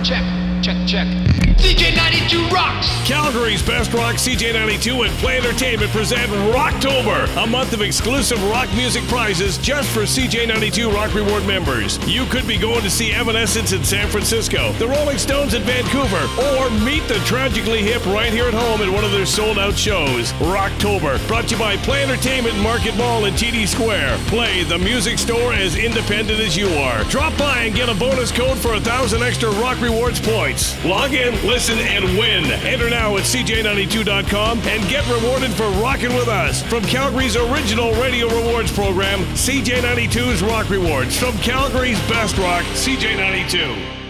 Check. CJ92 rocks! Calgary's Best Rock, CJ92 and Play Entertainment present Rocktober, a month of exclusive rock music prizes just for CJ92 Rock Reward members. You could be going to see Evanescence in San Francisco, the Rolling Stones in Vancouver, or meet the Tragically Hip right here at home at one of their sold-out shows. Rocktober, brought to you by Play Entertainment Market Mall in TD Square. Play, the music store as independent as you are. Drop by and get a bonus code for 1,000 extra Rock Rewards points. Log in, listen, and win. Enter now at CJ92.com and get rewarded for rocking with us. From Calgary's original radio rewards program, CJ92's Rock Rewards. From Calgary's Best Rock, CJ92.